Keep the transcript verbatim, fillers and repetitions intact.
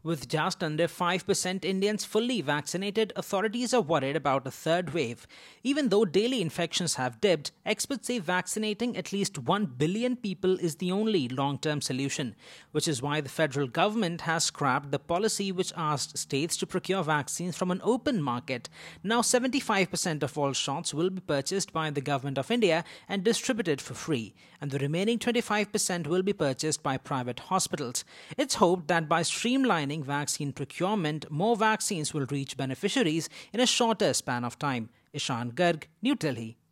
With just under five percent Indians fully vaccinated, authorities are worried about a third wave. Even though daily infections have dipped, experts say vaccinating at least one billion people is the only long-term solution, which is why the federal government has scrapped the policy which asked states to procure vaccines from an open market. Now seventy-five percent of all shots will be purchased by the Government of India and distributed for free, and the remaining twenty-five percent will be purchased by private hospitals. It's hoped that by streamlining vaccine procurement, more vaccines will reach beneficiaries in a shorter span of time. Ishan Garg, New Delhi.